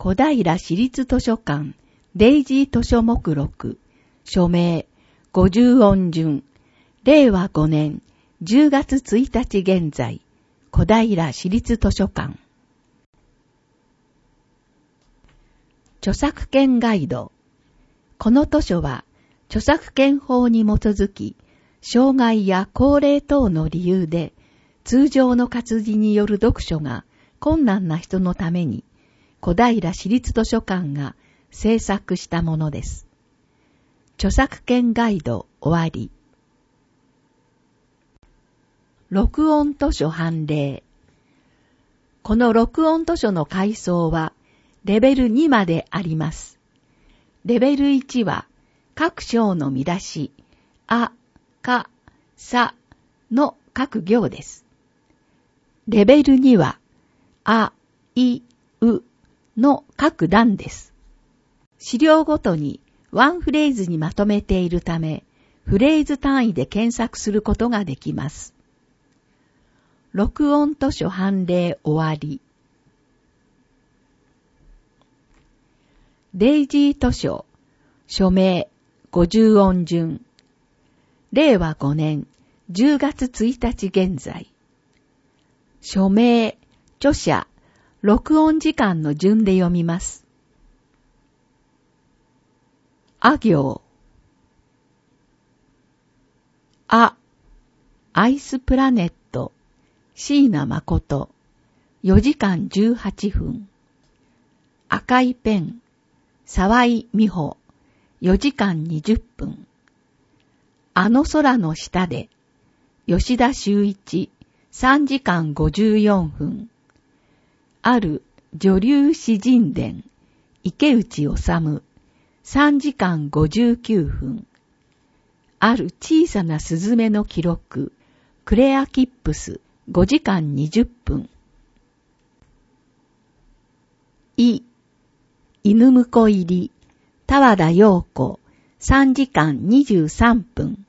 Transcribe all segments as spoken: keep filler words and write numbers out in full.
小平市立図書館デイジー図書目録署名五十音順れいわごねんじゅうがつついたち現在小平市立図書館著作権ガイド。この図書は著作権法に基づき障害や高齢等の理由で通常の活字による読書が困難な人のために小平市立図書館が制作したものです。著作権ガイド終わり。録音図書判例。この録音図書の階層はレベルにまであります。レベルいちは各章の見出し、あ、か、さの各行です。レベルには、あ、い、うの各段です。資料ごとにワンフレーズにまとめているため、フレーズ単位で検索することができます。録音図書判例終わり。デイジー図書、署名、五十音順。れいわごねんじゅうがつついたち現在。署名、著者、録音時間の順で読みます。あ行。あ、アイスプラネット、椎名誠、よじかんじゅうはっぷん。赤いペン、沢井美穂、よじかんにじゅっぷん。あの空の下で、吉田修一、さんじかんごじゅうよんふん。ある女流詩人伝、池内治、さんじかんごじゅうきゅうふん。ある小さなスズメの記録、クレア・キップス、ごじかんにじゅっぷん。い、犬婿入り、田和田陽子、さんじかんにじゅうさんぷん。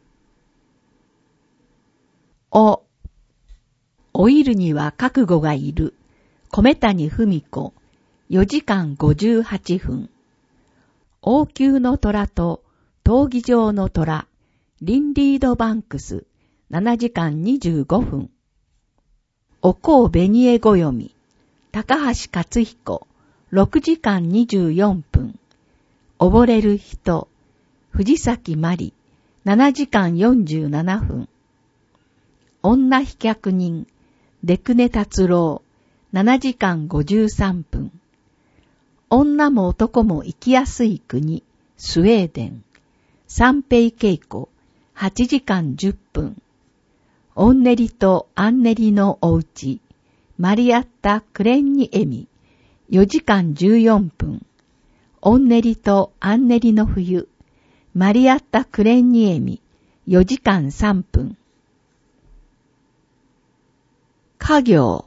お、老いるには覚悟がいる、米谷文子、よじかんごじゅうはっぷん。王宮の虎と闘技場の虎、リンリードバンクス、ななじかんにじゅうごふん。おこうべにえご読み、高橋克彦、ろくじかんにじゅうよんぷん。溺れる人、藤崎まり、ななじかんよんじゅうななふん。女飛脚人、出久根達郎、ななじかんごじゅうさんぷん。女も男も生きやすい国、スウェーデン、三平恵子、はちじかんじゅっぷん。オンネリとアンネリのおうち、マリアッタ・クレンニエミ、よじかんじゅうよんぷん。オンネリとアンネリの冬、マリアッタ・クレンニエミ、よじかんさんぷん。家業。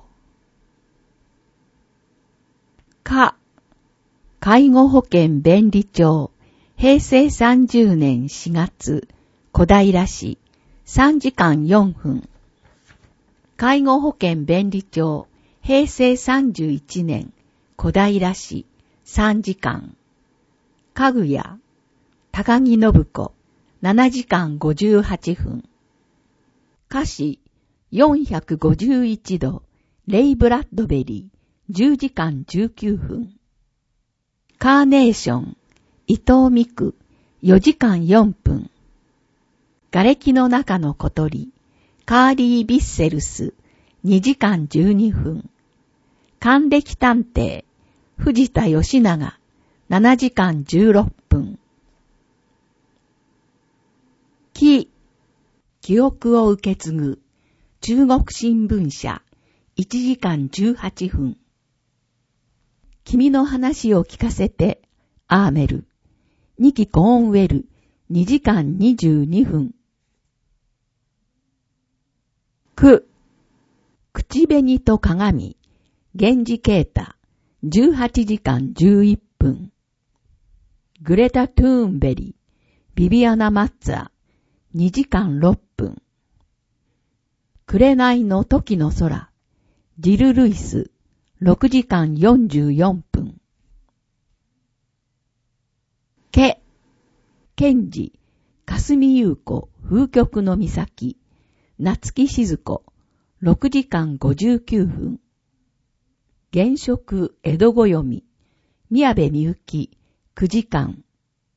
か、介護保険弁理庁、へいせいさんじゅうねんしがつ、小平市、さんじかんよんふん。介護保険弁理庁、へいせいさんじゅういちねん、小平市、さんじかん。かぐや、高木信子、ななじかんごじゅうはっぷん。歌詞、よんひゃくごじゅういちど、レイ・ブラッドベリー、じゅうじかんじゅうきゅうふん。カーネーション、伊藤美久、よじかんよんぷん。瓦礫の中の小鳥、カーリー・ビッセルス、にじかんじゅうにふん。還暦探偵、藤田義長、ななじかんじゅうろっぷん。記、記憶を受け継ぐ、中国新聞社、いちじかんじゅうはっぷん。君の話を聞かせて、アーメル、ニキコーンウェル、にじかんにじゅうにふん。く、口紅と鏡、源氏啓太、じゅうはちじかんじゅういっぷん。グレタ・トゥーンベリ、ビビアナ・マッツァ、にじかんろっぷん。紅の時の空、ジル・ルイス、ろくじかんよんじゅうよんぷん。 け、賢治、霞優子、風曲の岬、夏木静子、ろくじかんごじゅうきゅうふん。現職、江戸語読み、宮部みゆき、くじかん。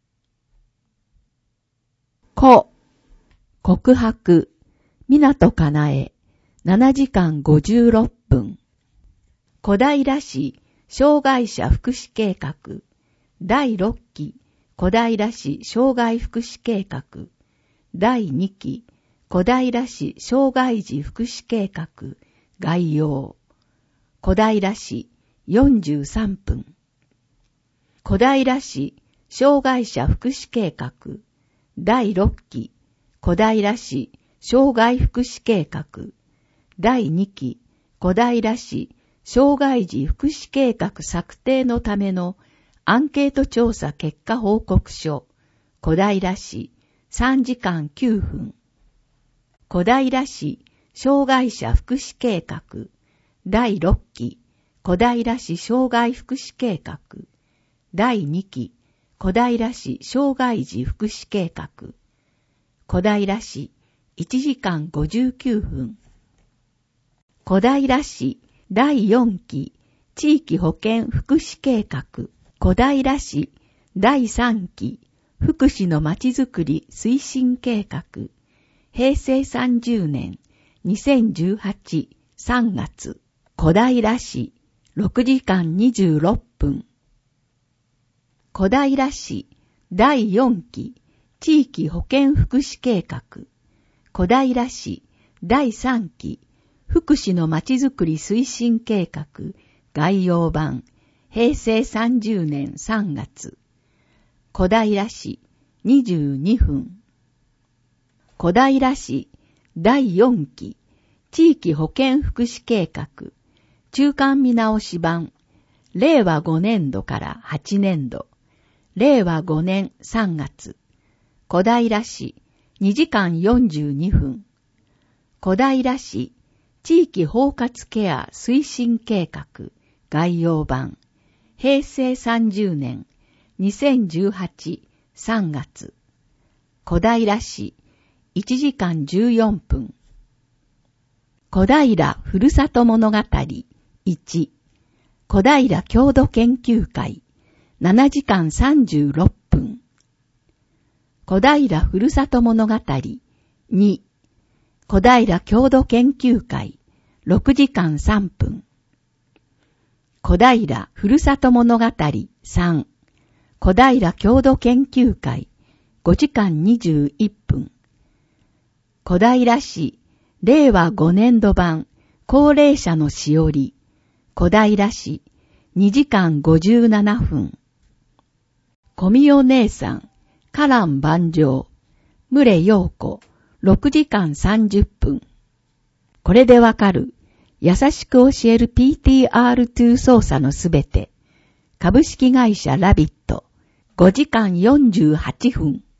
こ、告白、港かなえ、ななじかんごじゅうろっぷん。小平市、障害者福祉計画、だいろっき、小平市障害福祉計画、だいにき、小平市障害児福祉計画、概要。小平市よんじゅうさんぷん。小平市障害者福祉計画、だいろっき、小平市障害福祉計画、だいにき、小平市障害児福祉計画策定のためのアンケート調査結果報告書、小平市さんじかんきゅうふん。小平市障害者福祉計画、だいろっき、小平市障害福祉計画、だいにき、小平市障害児福祉計画、小平市いちじかんごじゅうきゅうふん。小平市だいよんき、地域保健福祉計画、小平市だいさんき、福祉のまちづくり推進計画、へいせいさんじゅうねんにせんじゅうはちさんがつ、小平市ろくじかんにじゅうろっぷん。小平市だいよんき、地域保健福祉計画、小平市だいさんき、福祉のまちづくり推進計画、概要版、へいせいさんじゅうねんさんがつ、小平市にじゅうにふん。小平市だいよんき、地域保健福祉計画、中間見直し版、れいわごねんどからはちねんど、れいわごねんさんがつ、小平市にじかんよんじゅうにふん。小平市地域包括ケア推進計画、概要版、へいせいさんじゅうねんにせんじゅうはちさんがつ、小平市いちじかんじゅうよんぷん。小平ふるさと物語いち、小平郷土研究会ななじかんさんじゅうろっぷん。小平ふるさと物語に、小平郷土研究会ろくじかんさんぷん。小平ふるさと物語さん、小平郷土研究会ごじかんにじゅういっぷん。小平市れいわごねんど版高齢者のしおり、小平市にじかんごじゅうななふん。小見お姉さん、波乱万丈、牟礼陽子、ろくじかんさんじゅっぷん。これでわかる、優しく教える ピーティーアールツー 操作のすべて、株式会社ラビット、ごじかんよんじゅうはっぷん。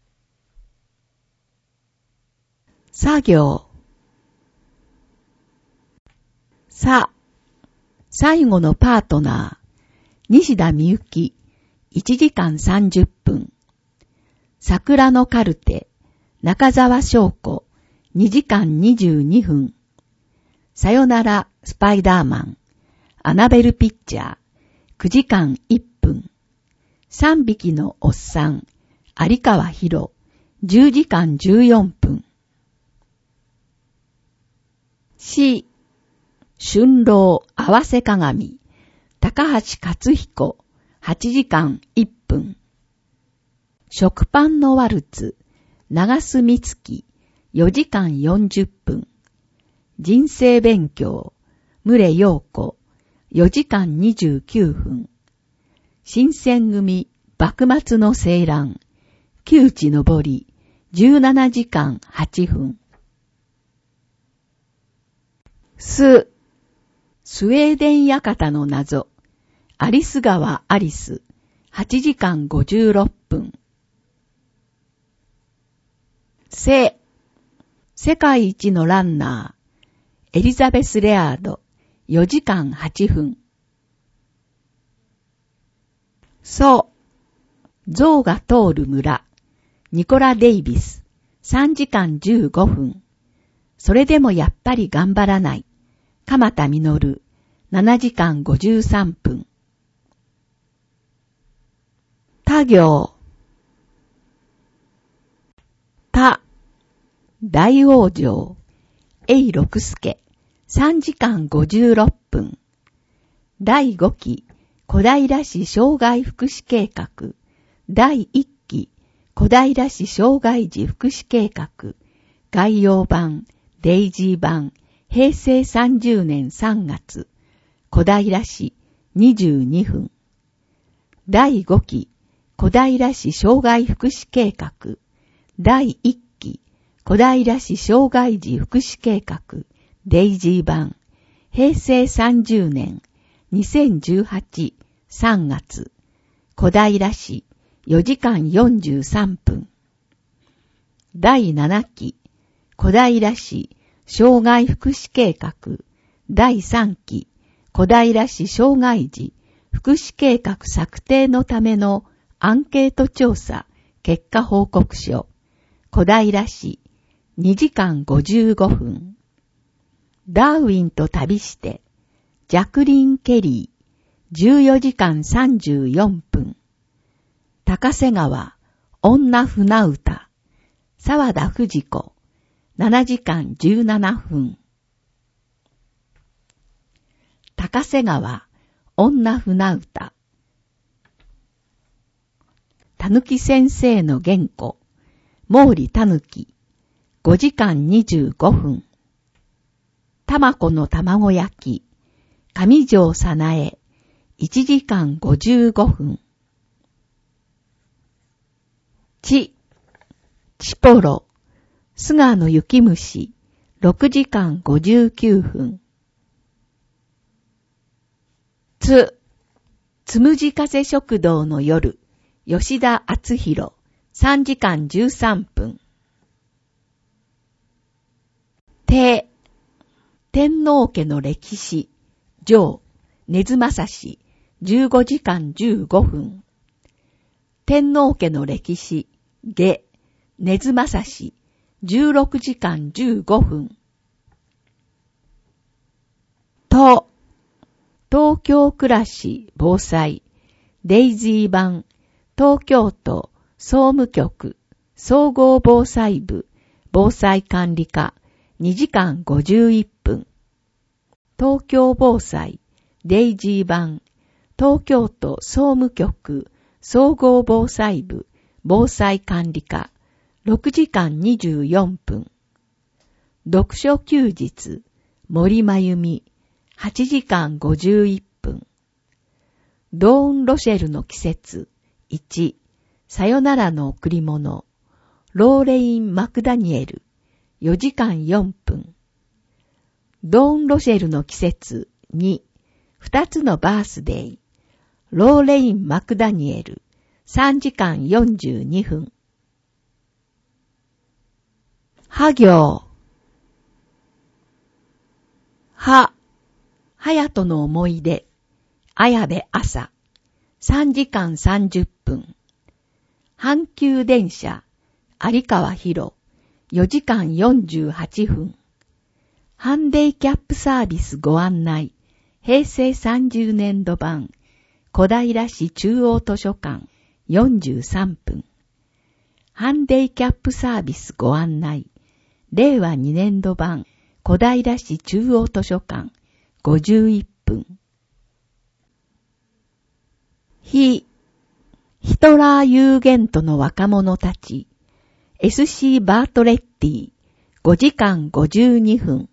作業。さ、最後のパートナー、西田美幸、いちじかんさんじゅっぷん。桜のカルテ、中澤翔子、にじかんにじゅうにふん。さよなら、スパイダーマン、アナベルピッチャー、くじかんいっぷん。三匹のおっさん、有川博、じゅうじかんじゅうよんぷん。し、春郎合わせ鏡、高橋克彦、はちじかんいっぷん。食パンのワルツ、長須美月、よじかんよんじゅっぷん。人生勉強、牟礼陽子、よじかんにじゅうきゅうふん。新選組、幕末の青蘭、旧地のぼり、じゅうななじかんはっぷん。す、スウェーデン館の謎、アリス川アリス、はちじかんごじゅうろっぷん。せ、世界一のランナー、エリザベス・レアード、よじかんはっぷん。そ、 象が通る村、ニコラ・デイビス、さんじかんじゅうごふん。それでもやっぱり頑張らない、鎌田実、ななじかんごじゅうさんぷん。他行、他、大往生、永六輔、さんじかんごじゅうろっぷん。だいごき、小平市障害福祉計画、だいいっき、小平市障害児福祉計画、概要版、デイジー版、へいせいさんじゅうねんさんがつ、小平市にじゅうにふん。だいごき、小平市障害福祉計画、だいいっき、小平市障害児福祉計画、デイジー版、へいせいさんじゅうねんにせんじゅうはちさんがつ、小平市よじかんよんじゅうさんぷん。だいななき、小平市障害福祉計画、だいさんき、小平市障害児福祉計画策定のためのアンケート調査結果報告書、小平市にじかんごじゅうごふん。ダーウィンと旅して、ジャクリン・ケリー、じゅうよじかんさんじゅうよんぷん。高瀬川、女船歌、沢田藤子、ななじかんじゅうななふん。高瀬川、女船歌。たぬき先生の原稿、毛利たぬき、ごじかんにじゅうごふん。たまこの卵焼き、上条さなえ、いちじかんごじゅうごふん。ち、ちぽろ、菅野雪虫、ろくじかんごじゅうきゅうふん。つ、つむじ風食堂の夜、吉田敦弘、さんじかんじゅうさんぷん。て、天皇家の歴史、上、根津正史、じゅうごじかんじゅうごふん。天皇家の歴史、下、根津正史、じゅうろくじかんじゅうごふん。と、東京暮らし防災、デイジー版、東京都総務局、総合防災部、防災管理課、にじかんごじゅういっぷん。東京防災、デイジー版、東京都総務局、総合防災部、防災管理課、ろくじかんにじゅうよんぷん。読書休日、森真由美、はちじかんごじゅういっぷん。ドーン・ロシェルの季節、いち、さよならの贈り物、ローレイン・マクダニエル、よじかんよんぷん。ドーン・ロシェルの季節、に、二つのバースデー、ローレイン・マクダニエル、さんじかんよんじゅうにふん。は行、は、はやとの思い出、綾部朝、さんじかんさんじゅっぷん。阪急電車、有川博、よじかんよんじゅうはちふん。ハンデイキャップサービスご案内、へいせいさんじゅうねんど版、小平市中央図書館、よんじゅうさんぷん。ハンデイキャップサービスご案内、れいわにねんど版、小平市中央図書館、ごじゅういっぷん。ひ、ヒトラーユーゲントの若者たち、エスシー バートレッティ、ごじかんごじゅうにふん。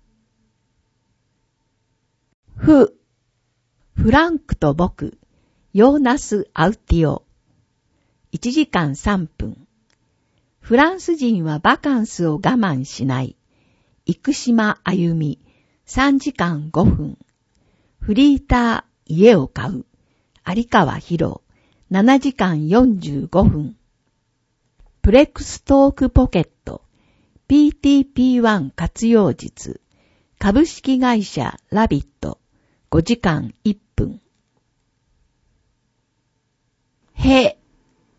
ふ、フランクと僕、ヨーナス・アウティオ、いちじかんさんぷん。フランス人はバカンスを我慢しない。生島あゆみ、さんじかんごふん。フリーター、家を買う。有川博、ななじかんよんじゅうごふん。プレックストークポケット、ピーティーピーワン 活用術、株式会社ラビット、ごじかんいっぷん。へ、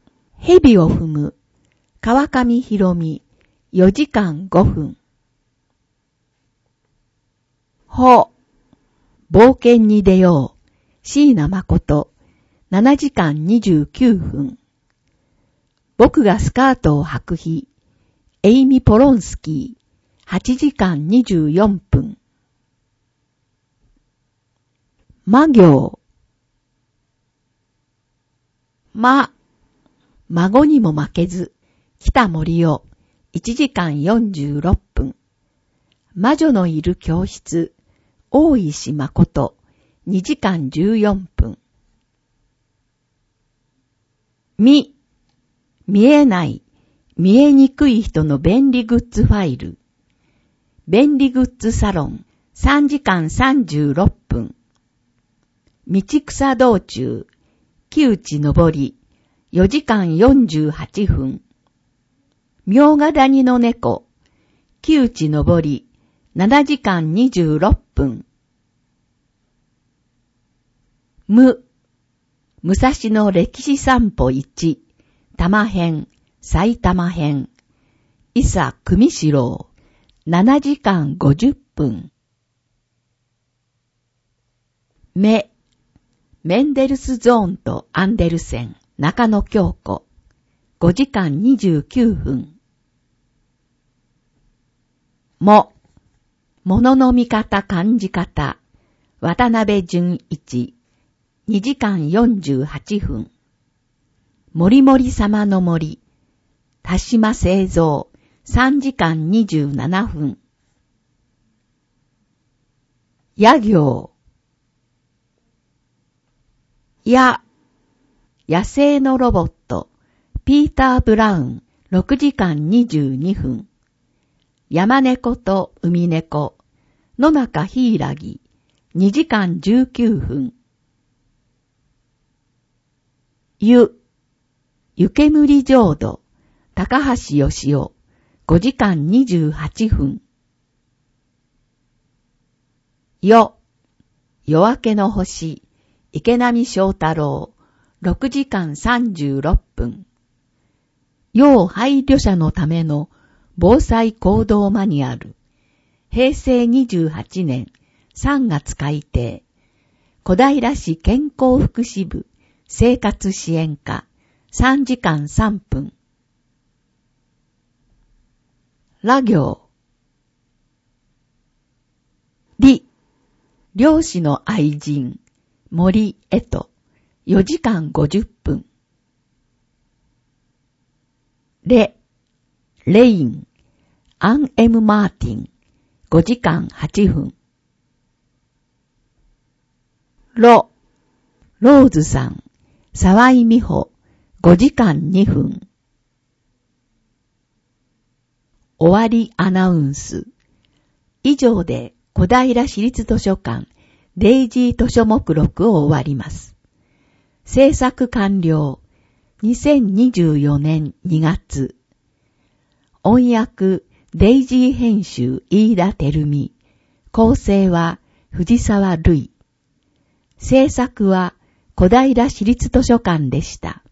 蛇を踏む、川上博美、よじかんごふん。ほ、冒険に出よう、椎名誠、ななじかんにじゅうきゅうふん。僕がスカートを履く日、エイミ・ポロンスキー、はちじかんにじゅうよんぷん。魔行。ま、孫にも負けず、北森夫、いちじかんよんじゅうろっぷん。魔女のいる教室、大石誠、にじかんじゅうよんぷん。み、見えない、見えにくい人の便利グッズファイル。便利グッズサロン、さんじかんさんじゅうろっぷん。道草道中、木内登り、よじかんよんじゅうはっぷん。茗ヶ谷の猫、木内登り、ななじかんにじゅうろっぷん。む、武蔵野歴史散歩いち、多摩編、埼玉編、伊佐組四郎、ななじかんごじゅっぷん。め、メンデルスゾーンとアンデルセン、中野京子、ごじかんにじゅうきゅうふん。も、ものの見方感じ方、渡辺淳一、にじかんよんじゅうはっぷん。もりもり様の森、田島製造、さんじかんにじゅうななふん。や行。や、野生のロボット、ピーター・ブラウン、ろくじかんにじゅうにふん。山猫と海猫、野中柊、にじかんじゅうきゅうふん。ゆ、湯煙浄土、高橋義雄、ごじかんにじゅうはっぷん。よ、夜明けの星、池波正太郎、ろくじかんさんじゅうろっぷん。要配慮者のための防災行動マニュアル、へいせいにじゅうはちねんさんがつ改訂、小平市健康福祉部生活支援課、さんじかんさんぷん。ら行。り、漁師の愛人、森へと、よじかんごじゅっぷん。れ、レイン、アン・エム・マーティン、ごじかんはっぷん。ろ、ローズさん、沢井美穂、ごじかんにふん。終わりアナウンス。以上で小平市立図書館デイジー図書目録を終わります。制作完了。にせんにじゅうよねんにがつ。音訳デイジー編集飯田照美。構成は藤沢瑠衣。制作は小平市立図書館でした。